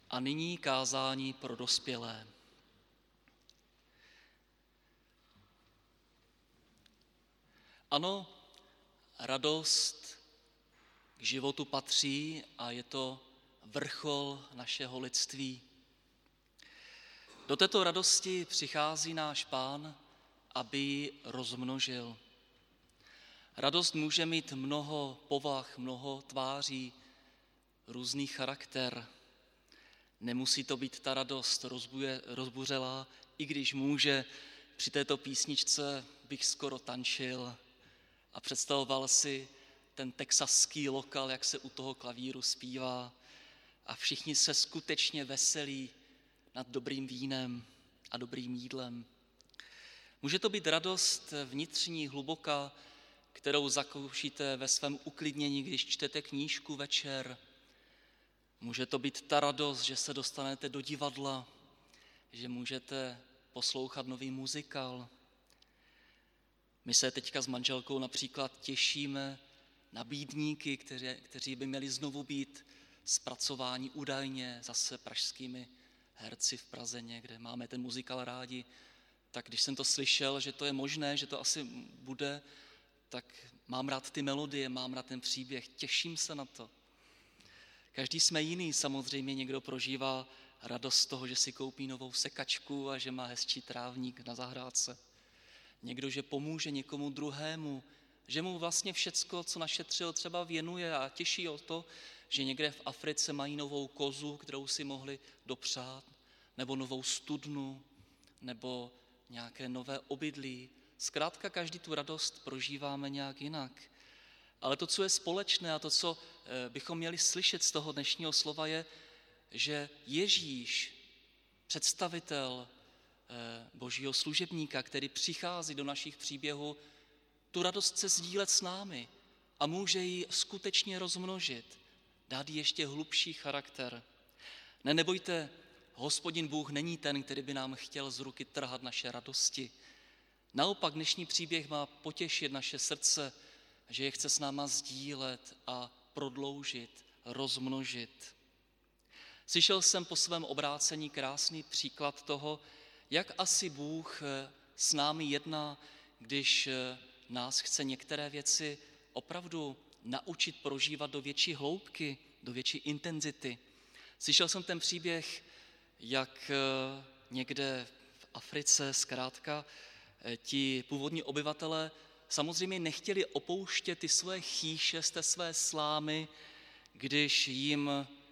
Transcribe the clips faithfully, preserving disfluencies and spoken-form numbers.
A nyní kázání pro dospělé. Ano, radost k životu patří a je to vrchol našeho lidství. Do této radosti přichází náš Pán, aby ji rozmnožil. Radost může mít mnoho povah, mnoho tváří, různý charakter. Nemusí to být ta radost rozbuje, rozbuřelá, i když může. Při této písničce bych skoro tančil a představoval si ten texaský lokal, jak se u toho klavíru zpívá a všichni se skutečně veselí nad dobrým vínem a dobrým jídlem. Může to být radost vnitřní, hluboká, kterou zakoušíte ve svém uklidnění, když čtete knížku večer. Může to být ta radost, že se dostanete do divadla, že můžete poslouchat nový muzikál. My se teďka s manželkou například těšíme na Bídníky, kteří, kteří by měli znovu být zpracováni údajně zase pražskými herci v Praze někde. Máme ten muzikál rádi. Tak když jsem to slyšel, že to je možné, že to asi bude, tak mám rád ty melodie, mám rád ten příběh, těším se na to. Každý jsme jiný, samozřejmě někdo prožívá radost z toho, že si koupí novou sekačku a že má hezčí trávník na zahrádce. Někdo, že pomůže někomu druhému, že mu vlastně všecko, co našetřil, třeba věnuje a těší o to, že někde v Africe mají novou kozu, kterou si mohli dopřát, nebo novou studnu, nebo nějaké nové obydlí. Zkrátka každý tu radost prožíváme nějak jinak. Ale to, co je společné a to, co bychom měli slyšet z toho dnešního slova, je, že Ježíš, představitel Božího služebníka, který přichází do našich příběhů, tu radost chce sdílet s námi a může ji skutečně rozmnožit, dát jí ještě hlubší charakter. Ne, nebojte, Hospodin Bůh není ten, který by nám chtěl z ruky trhat naše radosti. Naopak dnešní příběh má potěšit naše srdce, že je chce s náma sdílet a prodloužit, rozmnožit. Slyšel jsem po svém obrácení krásný příklad toho, jak asi Bůh s námi jedná, když nás chce některé věci opravdu naučit prožívat do větší hloubky, do větší intenzity. Slyšel jsem ten příběh, jak někde v Africe zkrátka ti původní obyvatelé samozřejmě nechtěli opouštět ty svoje chýše z té své slámy, když jim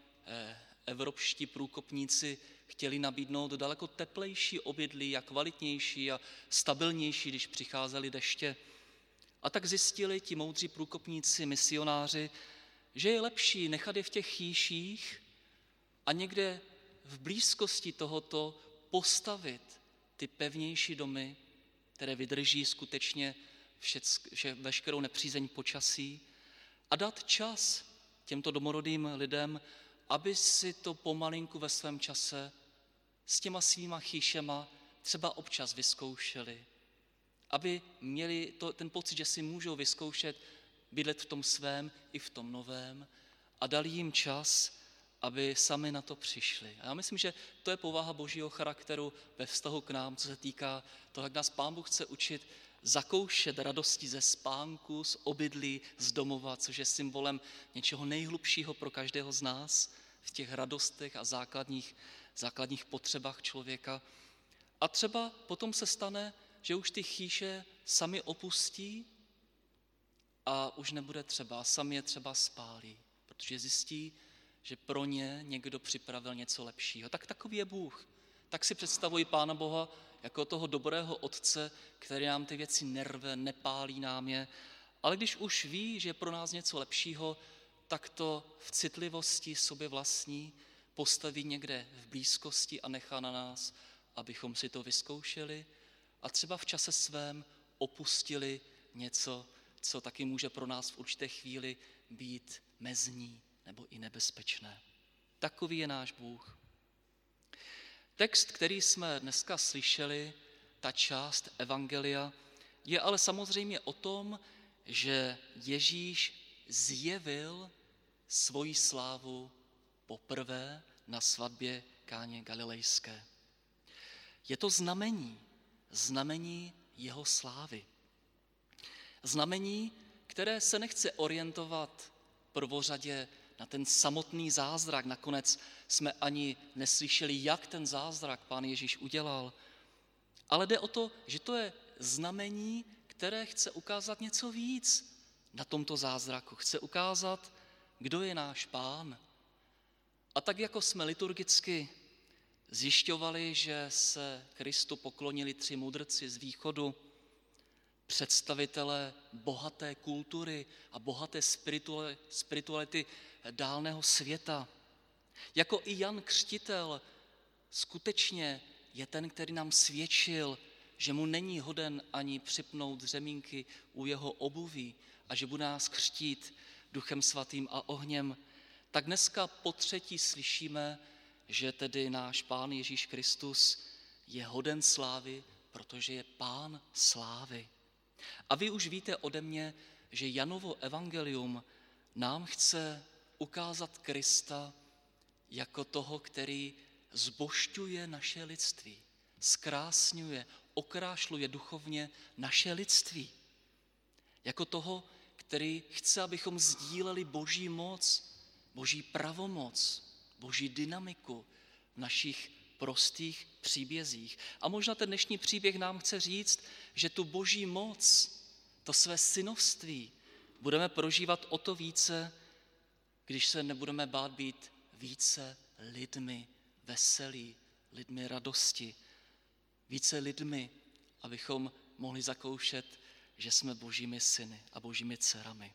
evropští průkopníci chtěli nabídnout daleko teplejší obydlí a kvalitnější a stabilnější, když přicházely deště. A tak zjistili ti moudří průkopníci, misionáři, že je lepší nechat je v těch chýších a někde v blízkosti tohoto postavit ty pevnější domy, které vydrží skutečně všeck, vše, veškerou nepřízeň počasí a dát čas těmto domorodým lidem, aby si to pomalinku ve svém čase s těma svýma chýšema třeba občas vyzkoušeli. Aby měli to, ten pocit, že si můžou vyzkoušet bydlet v tom svém i v tom novém a dali jim čas, aby sami na to přišli. A já myslím, že to je povaha Božího charakteru ve vztahu k nám, co se týká toho, jak nás Pán Bůh chce učit zakoušet radosti ze spánku, z obydlí, z domova, což je symbolem něčeho nejhlubšího pro každého z nás v těch radostech a základních, základních potřebách člověka. A třeba potom se stane, že už ty chýše sami opustí a už nebude třeba, sami je třeba spálí, protože zjistí, že pro ně někdo připravil něco lepšího. Tak takový je Bůh. Tak si představuji Pána Boha jako toho dobrého otce, který nám ty věci nerve, nepálí nám je, ale když už ví, že je pro nás něco lepšího, tak to v citlivosti sobě vlastní postaví někde v blízkosti a nechá na nás, abychom si to vyzkoušeli a třeba v čase svém opustili něco, co taky může pro nás v určité chvíli být mezní nebo i nebezpečné. Takový je náš Bůh. Text, který jsme dneska slyšeli, ta část evangelia, je ale samozřejmě o tom, že Ježíš zjevil svoji slávu poprvé na svatbě Káně Galilejské. Je to znamení, znamení jeho slávy. Znamení, které se nechce orientovat prvořadě na ten samotný zázrak. Nakonec jsme ani neslyšeli, jak ten zázrak Pán Ježíš udělal. Ale jde o to, že to je znamení, které chce ukázat něco víc na tomto zázraku. Chce ukázat, kdo je náš Pán. A tak jako jsme liturgicky zjišťovali, že se Kristu poklonili tři mudrci z východu, představitelé bohaté kultury a bohaté spirituality dálného světa. Jako i Jan Křtitel skutečně je ten, který nám svědčil, že mu není hoden ani připnout řemínky u jeho obuví a že bude nás křtít Duchem Svatým a ohněm, tak dneska po třetí slyšíme, že tedy náš Pán Ježíš Kristus je hoden slávy, protože je Pán slávy. A vy už víte ode mě, že Janovo evangelium nám chce ukázat Krista jako toho, který zbožťuje naše lidství, zkrásňuje, okrášluje duchovně naše lidství. Jako toho, který chce, abychom sdíleli Boží moc, Boží pravomoc, Boží dynamiku v našich prostých příbězích. A možná ten dnešní příběh nám chce říct, že tu Boží moc, to své synovství, budeme prožívat o to více, když se nebudeme bát být více lidmi veselí, lidmi radosti, více lidmi, abychom mohli zakoušet, že jsme Božími syny a Božími dcerami.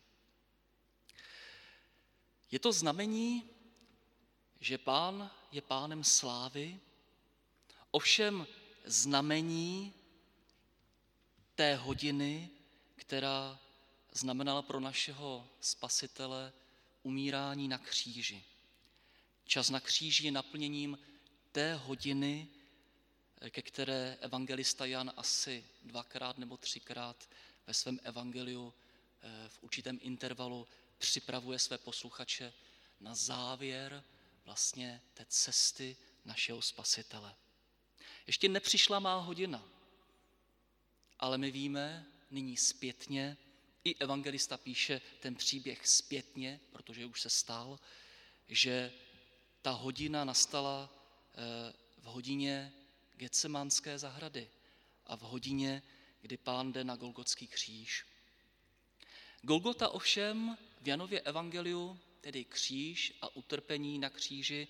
Je to znamení, že Pán je Pánem slávy, ovšem znamení té hodiny, která znamenala pro našeho Spasitele umírání na kříži. Čas na kříži je naplněním té hodiny, ke které evangelista Jan asi dvakrát nebo třikrát ve svém evangeliu v určitém intervalu připravuje své posluchače na závěr vlastně té cesty našeho Spasitele. Ještě nepřišla má hodina, ale my víme nyní zpětně, i evangelista píše ten příběh zpětně, protože už se stal, že ta hodina nastala v hodině Getsemanské zahrady a v hodině, kdy Pán jde na Golgotský kříž. Golgota ovšem v Janově evangeliu, tedy kříž a utrpení na kříži,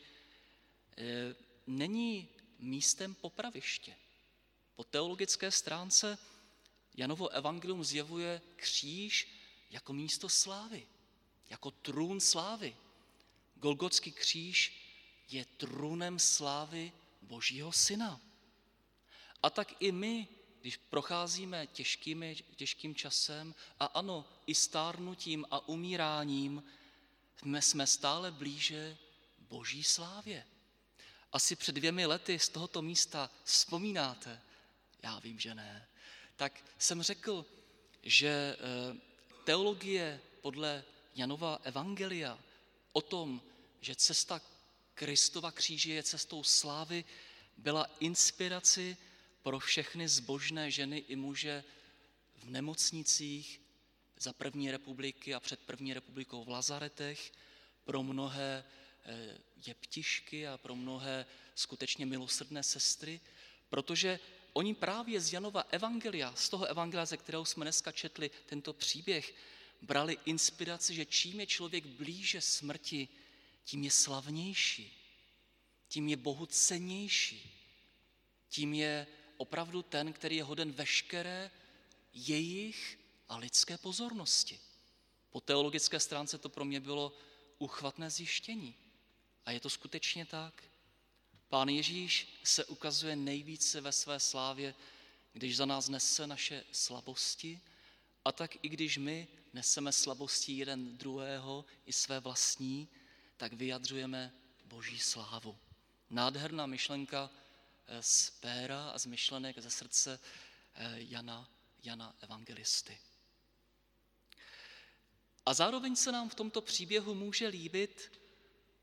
není místem popraviště. Po teologické stránce Janovo evangelium zjevuje kříž jako místo slávy, jako trůn slávy. Golgotský kříž je trůnem slávy Božího Syna. A tak i my, když procházíme těžkými, těžkým časem a ano, i stárnutím a umíráním, jsme stále blíže Boží slávě. Asi před dvěmi lety z tohoto místa vzpomínáte, já vím, že ne, tak jsem řekl, že teologie podle Janova evangelia o tom, že cesta Kristova kříže je cestou slávy, byla inspiraci pro všechny zbožné ženy i muže v nemocnicích za první republiky a před první republikou v lazaretech, pro mnohé jeptišky a pro mnohé skutečně milosrdné sestry, protože oni právě z Janova evangelia, z toho evangelia, ze kterého jsme dneska četli tento příběh, brali inspiraci, že čím je člověk blíže smrti, tím je slavnější, tím je Bohu cennější, tím je opravdu ten, který je hoden veškeré jejich a lidské pozornosti. Po teologické stránce to pro mě bylo úchvatné zjištění. A je to skutečně tak. Pán Ježíš se ukazuje nejvíce ve své slávě, když za nás nese naše slabosti, a tak i když my neseme slabosti jeden druhého i své vlastní, tak vyjadřujeme Boží slávu. Nádherná myšlenka z péra a z myšlenek ze srdce Jana, Jana evangelisty. A zároveň se nám v tomto příběhu může líbit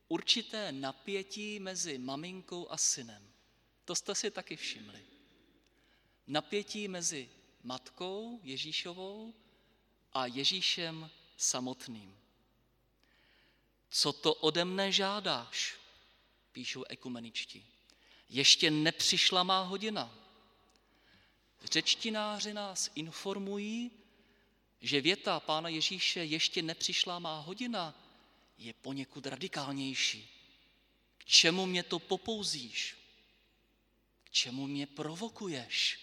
určité napětí mezi maminkou a synem. To jste si taky všimli. Napětí mezi matkou Ježíšovou a Ježíšem samotným. Co to ode mne žádáš, píšou ekumeničtí. Ještě nepřišla má hodina. Řečtináři nás informují, že věta Pána Ježíše ještě nepřišla má hodina je poněkud radikálnější. K čemu mě to popouzíš? K čemu mě provokuješ?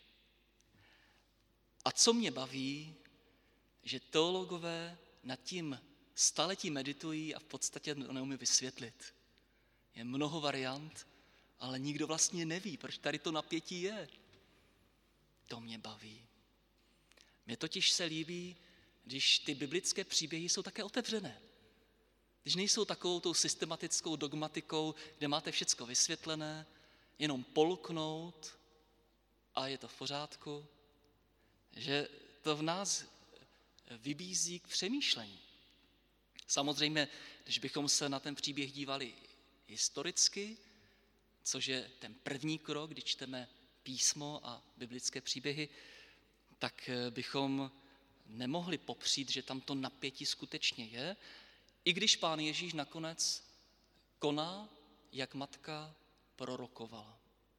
A co mě baví, že teologové nad tím staletí meditují a v podstatě neumí vysvětlit. Je mnoho variant, ale nikdo vlastně neví, proč tady to napětí je. To mě baví. Mně totiž se líbí, když ty biblické příběhy jsou také otevřené. Když nejsou takovou tou systematickou dogmatikou, kde máte všecko vysvětlené, jenom polknout a je to v pořádku, že to v nás vybízí k přemýšlení. Samozřejmě, když bychom se na ten příběh dívali historicky, což je ten první krok, když čteme písmo a biblické příběhy, tak bychom nemohli popřít, že tam to napětí skutečně je, i když Pán Ježíš nakonec koná, jak matka prorokovala.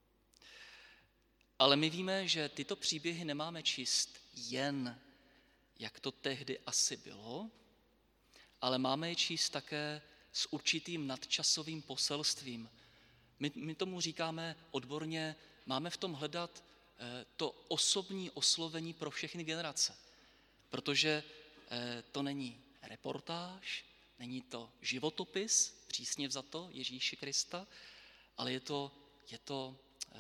Ale my víme, že tyto příběhy nemáme číst jen, jak to tehdy asi bylo, ale máme je číst také s určitým nadčasovým poselstvím. My, my tomu říkáme odborně, máme v tom hledat to osobní oslovení pro všechny generace, protože to není reportáž, není to životopis, přísně vzato Ježíše Krista, ale je to, je to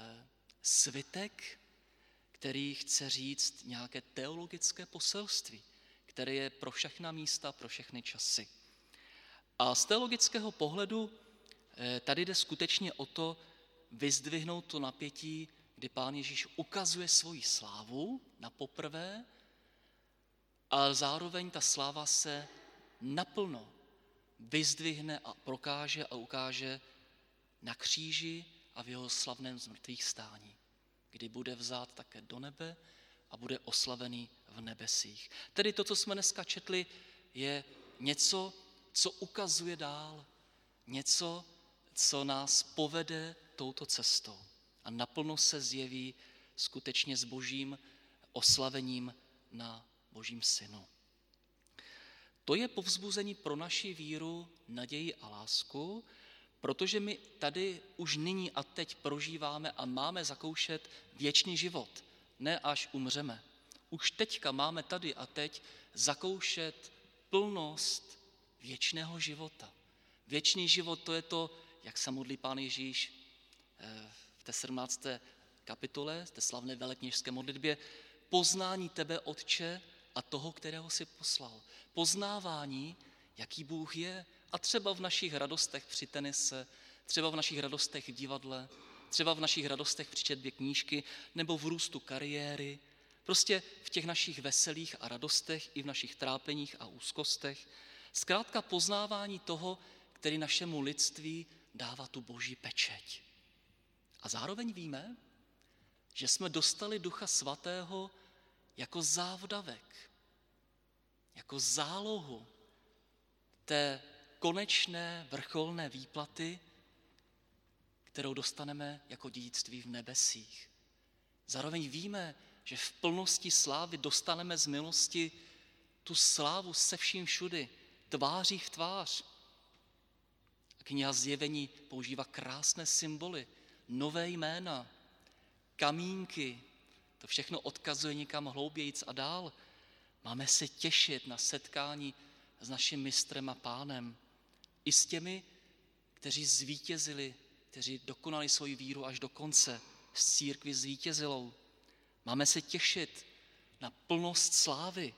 svitek, který chce říct nějaké teologické poselství, které je pro všechna místa, pro všechny časy. A z teologického pohledu tady jde skutečně o to vyzdvihnout to napětí, kdy Pán Ježíš ukazuje svoji slávu na poprvé, ale zároveň ta sláva se naplno vyzdvihne a prokáže a ukáže na kříži a v jeho slavném zmrtvých stání, kdy bude vzát také do nebe a bude oslavený v nebesích. Tedy to, co jsme dneska četli, je něco, co ukazuje dál, něco, co nás povede touto cestou a naplno se zjeví skutečně s božím oslavením na božím synu. To je povzbuzení pro naši víru, naději a lásku, protože my tady už nyní a teď prožíváme a máme zakoušet věčný život, ne až umřeme. Už teďka máme tady a teď zakoušet plnost věčného života. Věčný život, to je to, jak se modlí Pán Ježíš v té sedmnácté kapitole, v té slavné velekněžské modlitbě, poznání tebe, Otče, a toho, kterého jsi poslal. Poznávání, jaký Bůh je, a třeba v našich radostech při tenise, třeba v našich radostech v divadle, třeba v našich radostech při četbě knížky, nebo v růstu kariéry, prostě v těch našich veselých a radostech i v našich trápeních a úzkostech. Zkrátka poznávání toho, který našemu lidství dává tu boží pečeť. A zároveň víme, že jsme dostali Ducha Svatého jako závdavek, jako zálohu té konečné vrcholné výplaty, kterou dostaneme jako dědictví v nebesích. Zároveň víme, že v plnosti slávy dostaneme z milosti tu slávu se vším všudy, tváří v tvář. A kniha Zjevení používá krásné symboly, nové jména, kamínky, to všechno odkazuje někam hloubějíc a dál. Máme se těšit na setkání s naším mistrem a pánem. I s těmi, kteří zvítězili, kteří dokonali svoji víru až do konce, s církví zvítězilou. Máme se těšit na plnost slávy.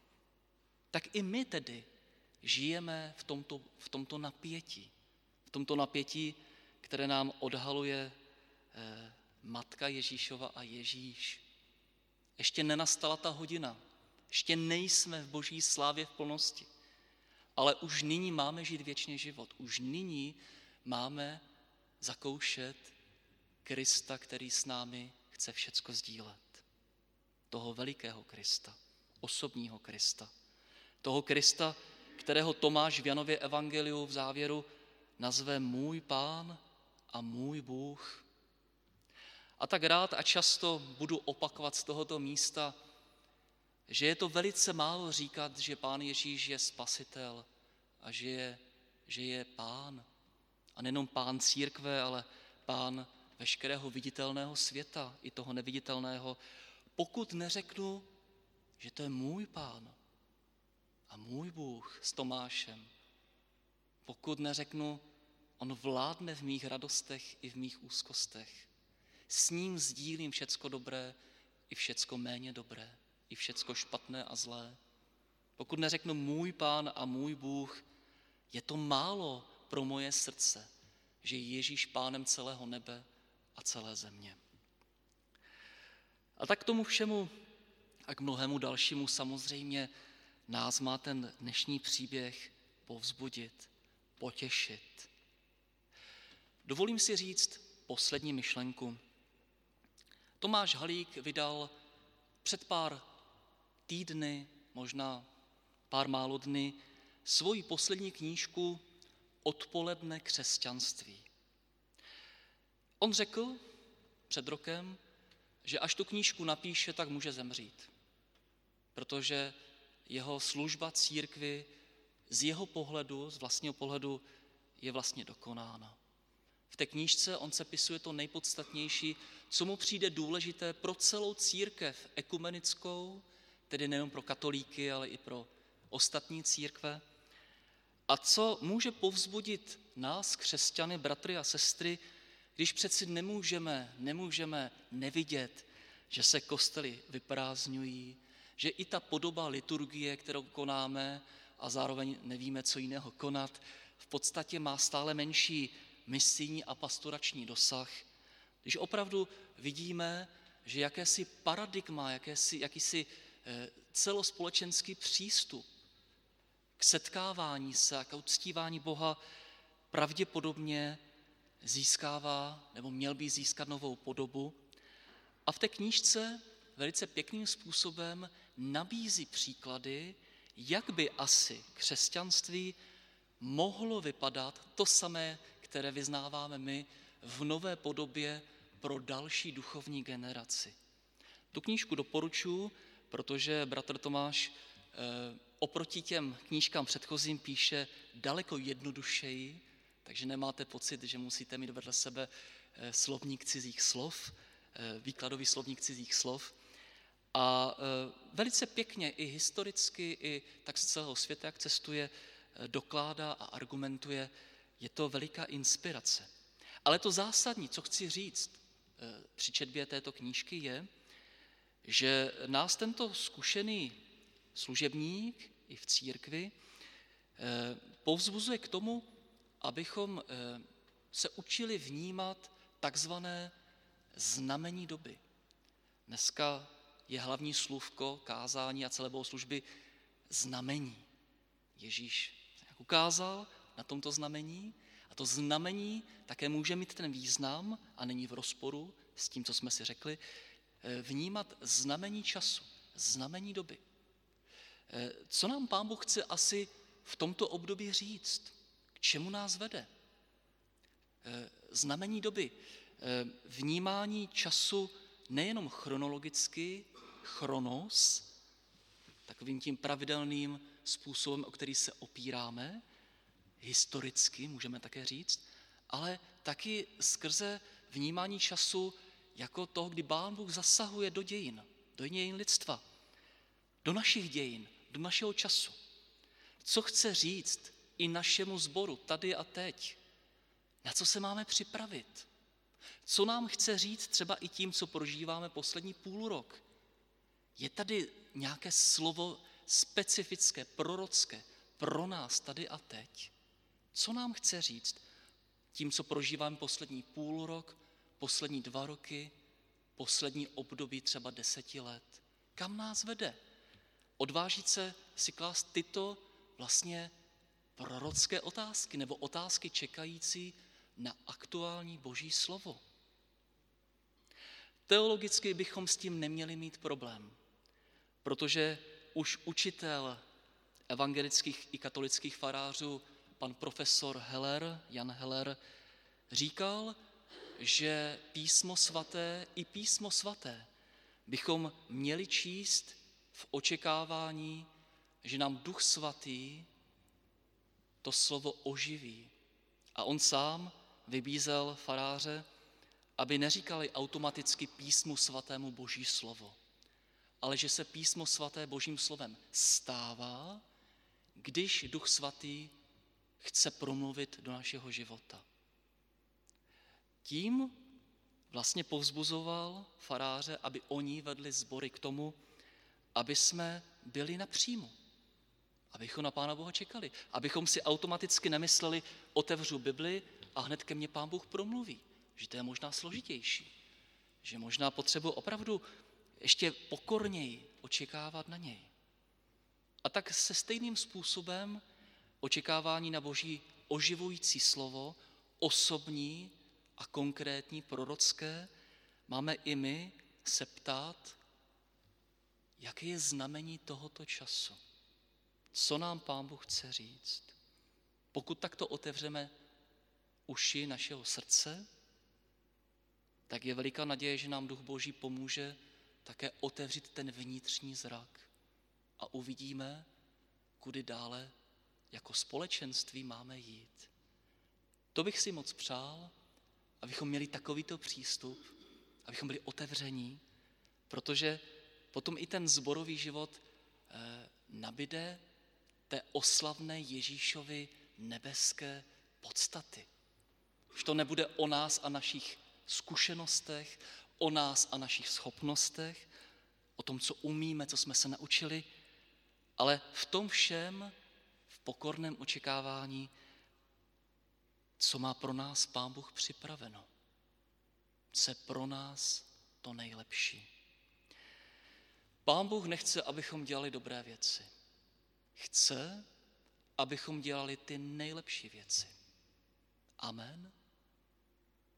Tak i my tedy žijeme v tomto, v tomto napětí. V tomto napětí, které nám odhaluje eh, matka Ježíšova a Ježíš. Ještě nenastala ta hodina. Ještě nejsme v boží slávě v plnosti. ale už nyní máme žít věčný život. Už nyní máme zakoušet Krista, který s námi chce všecko sdílet. Toho velikého Krista, osobního Krista. Toho Krista, kterého Tomáš v Janově evangeliu v závěru nazve můj Pán a můj Bůh. A tak rád a často budu opakovat z tohoto místa, že je to velice málo říkat, že Pán Ježíš je spasitel a že je, že je Pán. A nejenom Pán církve, ale Pán veškerého viditelného světa, i toho neviditelného, pokud neřeknu, že to je můj Pán a můj Bůh s Tomášem. Pokud neřeknu, on vládne v mých radostech i v mých úzkostech. S ním sdílím všecko dobré i všecko méně dobré, i všecko špatné a zlé. Pokud neřeknu můj Pán a můj Bůh, je to málo pro moje srdce, že je Ježíš Pánem celého nebe a celé země. A tak k tomu všemu a k mnohému dalšímu samozřejmě nás má ten dnešní příběh povzbudit, potěšit. Dovolím si říct poslední myšlenku. Tomáš Halík vydal před pár týdny, možná pár málo dny, svoji poslední knížku Odpoledne křesťanství. On řekl před rokem, že až tu knížku napíše, tak může zemřít, protože jeho služba církvi z jeho pohledu, z vlastního pohledu, je vlastně dokonána. V té knížce on sepisuje to nejpodstatnější, co mu přijde důležité pro celou církev ekumenickou, tedy nejen pro katolíky, ale i pro ostatní církve, a co může povzbudit nás, křesťany, bratry a sestry, když přeci nemůžeme, nemůžeme nevidět, že se kostely vyprázdňují, že i ta podoba liturgie, kterou konáme a zároveň nevíme, co jiného konat, v podstatě má stále menší misijní a pastorační dosah, když opravdu vidíme, že jakési paradigma, jakési, jakýsi celospolečenský přístup k setkávání se a k uctívání Boha pravděpodobně získává, nebo měl by získat novou podobu. A v té knížce velice pěkným způsobem nabízí příklady, jak by asi křesťanství mohlo vypadat, to samé, které vyznáváme my, v nové podobě pro další duchovní generaci. Tu knížku doporučuji, protože bratr Tomáš eh, oproti těm knížkám předchozím píše daleko jednodušeji, takže nemáte pocit, že musíte mít vedle sebe eh, slovník cizích slov, eh, výkladový slovník cizích slov. A eh, velice pěkně i historicky, i tak z celého světa, jak cestuje, eh, dokládá a argumentuje. Je to veliká inspirace. Ale to zásadní, co chci říct eh, při četbě této knížky, je, že nás tento zkušený služebník i v církvi eh, povzbuzuje k tomu, abychom eh, se učili vnímat takzvané znamení doby. Dneska je hlavní slůvko kázání a celé bohoslužby znamení. Ježíš se jak ukázal na tomto znamení a to znamení také může mít ten význam a není v rozporu s tím, co jsme si řekli, vnímat znamení času, znamení doby. Co nám Pán Bůh chce asi v tomto období říct? K čemu nás vede? Znamení doby, vnímání času nejenom chronologicky, chronos, takovým tím pravidelným způsobem, o který se opíráme, historicky můžeme také říct, ale taky skrze vnímání času jako toho, kdy Pán Bůh zasahuje do dějin, do dějin lidstva, do našich dějin, do našeho času. Co chce říct i našemu sboru tady a teď? Na co se máme připravit? Co nám chce říct třeba i tím, co prožíváme poslední půl rok? Je tady nějaké slovo specifické, prorocké pro nás tady a teď? Co nám chce říct tím, co prožíváme poslední půl rok, poslední dva roky, poslední období třeba deseti let? Kam nás vede? Odvážit se si klást tyto vlastně prorocké otázky nebo otázky čekající na aktuální Boží slovo. Teologicky bychom s tím neměli mít problém, protože už učitel evangelických i katolických farářů, pan profesor Heller, Jan Heller, říkal, že písmo svaté i písmo svaté bychom měli číst v očekávání, že nám Duch Svatý to slovo oživí. A on sám vybízel faráře, aby neříkali automaticky písmu svatému Boží slovo, ale že se písmo svaté Božím slovem stává, když Duch Svatý chce promluvit do našeho života. Tím vlastně povzbuzoval faráře, aby oni vedli sbory k tomu, aby jsme byli napřímo, abychom na Pána Boha čekali, abychom si automaticky nemysleli, otevřu Bibli a hned ke mně Pán Bůh promluví, že to je možná složitější, že možná potřebuji opravdu ještě pokorněji očekávat na něj. A tak se stejným způsobem očekávání na Boží oživující slovo, osobní a konkrétní, prorocké, máme i my se ptát, jaké je znamení tohoto času. Co nám Pán Bůh chce říct? Pokud takto otevřeme uši našeho srdce, tak je veliká naděje, že nám Duch Boží pomůže také otevřít ten vnitřní zrak a uvidíme, kudy dále jako společenství máme jít. To bych si moc přál, abychom měli takovýto přístup, abychom byli otevření, protože potom i ten sborový život eh, nabyde té oslavné Ježíšovy nebeské podstaty. Už to nebude o nás a našich zkušenostech, o nás a našich schopnostech, o tom, co umíme, co jsme se naučili, ale v tom všem, v pokorném očekávání, co má pro nás Pán Bůh připraveno. Co je pro nás to nejlepší. Pán Bůh nechce, abychom dělali dobré věci. Chce, abychom dělali ty nejlepší věci. Amen.